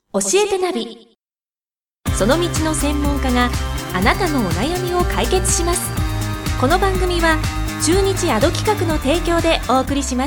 教えてナビ。その道の専門家があなたのお悩みを解決します。この番組は中日アド企画の提供でお送りします。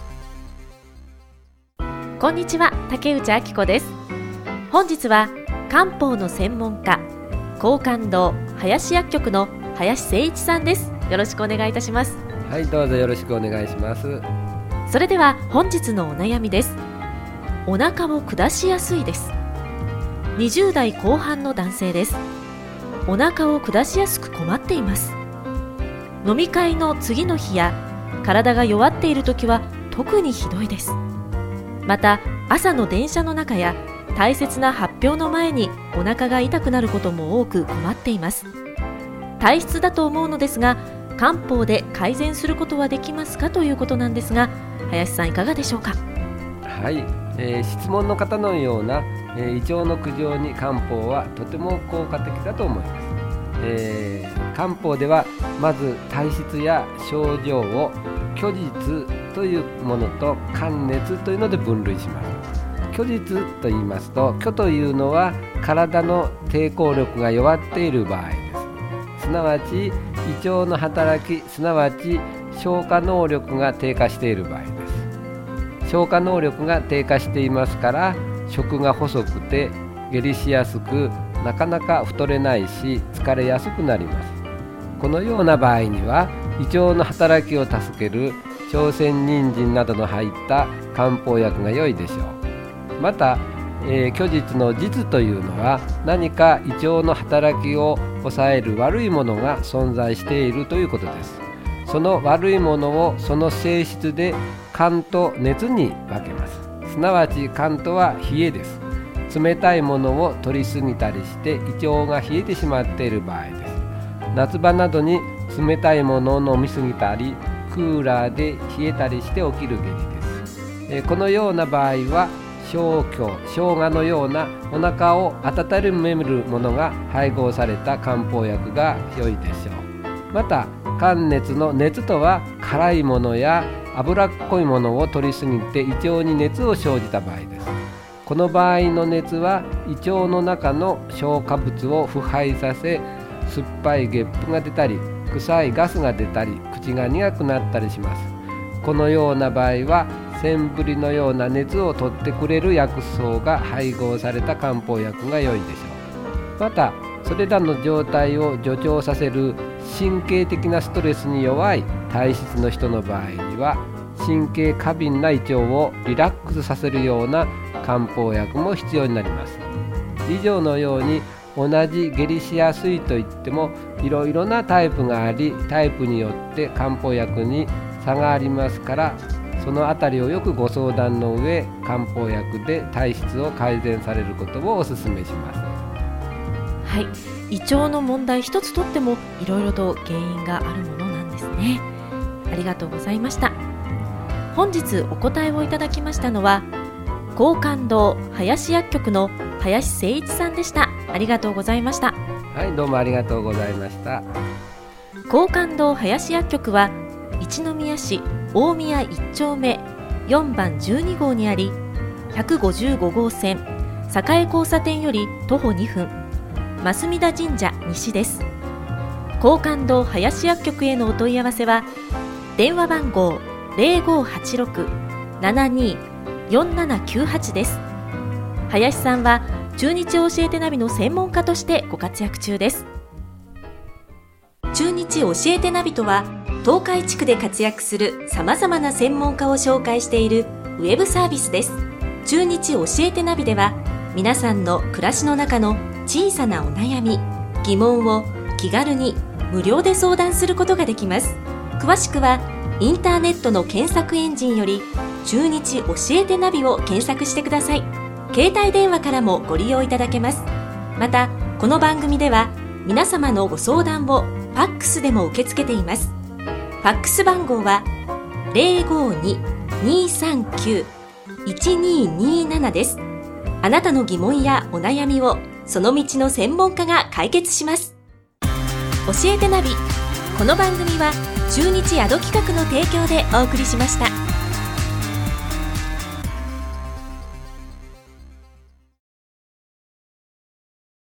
こんにちは、竹内明子です。本日は漢方の専門家、廣貫堂林薬局の林誠一さんです。よろしくお願いいたします。 はい、どうぞよろしくお願いします。 それでは本日のお悩みです。お腹を下しやすいです。20代後半の男性です。お腹を下しやすく困っています。飲み会の次の日や体が弱っている時は特にひどいです。また朝の電車の中や大切な発表の前にお腹が痛くなることも多く困っています。体質だと思うのですが、漢方で改善することはできますかということなんですが、林さんいかがでしょうか。 はい、質問の方のような、胃腸の苦情に漢方はとても効果的だと思います。漢方ではまず体質や症状を虚実というものと寒熱というので分類します。虚実と言いますと、虚というのは体の抵抗力が弱っている場合です。すなわち胃腸の働き、すなわち消化能力が低下している場合です。消化能力が低下していますから、食が細くて下痢しやすく、なかなか太れないし疲れやすくなります。このような場合には胃腸の働きを助ける朝鮮人参などの入った漢方薬が良いでしょう。また、虚実の実というのは何か胃腸の働きを抑える悪いものが存在しているということです。その悪いものをその性質で寒と熱に分けます。すなわち寒とは冷えです。冷たいものを取りすぎたりして胃腸が冷えてしまっている場合です。夏場などに冷たいものを飲みすぎたり、クーラーで冷えたりして起きる下痢です。このような場合は生姜のようなお腹を温めるものが配合された漢方薬が良いでしょう。また寒熱の熱とは辛いものや脂っこいものを取りすぎて胃腸に熱を生じた場合です。この場合の熱は胃腸の中の消化物を腐敗させ、酸っぱいゲップが出たり臭いガスが出たり口が苦くなったりします。このような場合はセンブリのような熱を取ってくれる薬草が配合された漢方薬が良いでしょう。またそれらの状態を助長させる神経的なストレスに弱い体質の人の場合には、神経過敏な胃腸をリラックスさせるような漢方薬も必要になります。以上のように同じ下痢しやすいといってもいろいろなタイプがあり、タイプによって漢方薬に差がありますから、そのあたりをよくご相談の上、漢方薬で体質を改善されることをお勧めします。 はい、胃腸の問題一つとってもいろいろと原因があるものなんですね。ありがとうございました。本日お答えをいただきましたのは廣貫堂林薬局の林誠一さんでした。ありがとうございました。 はい、どうもありがとうございました。 廣貫堂林薬局は一宮市大宮1丁目4番12号にあり、155号線栄交差点より徒歩2分、増田神社西です。廣貫堂林薬局へのお問い合わせは電話番号 0586-724798 です。林さんは中日教えてナビの専門家としてご活躍中です。中日教えてナビとは、東海地区で活躍するさまざまな専門家を紹介しているウェブサービスです。中日教えてナビでは、皆さんの暮らしの中の小さなお悩み、疑問を気軽に無料で相談することができます。詳しくはインターネットの検索エンジンより中日教えてナビを検索してください。携帯電話からもご利用いただけます。またこの番組では皆様のご相談をファックスでも受け付けています。ファックス番号は 052-239-1227 です。あなたの疑問やお悩みをその道の専門家が解決します。教えてナビ。この番組は中日アド企画の提供でお送りしました。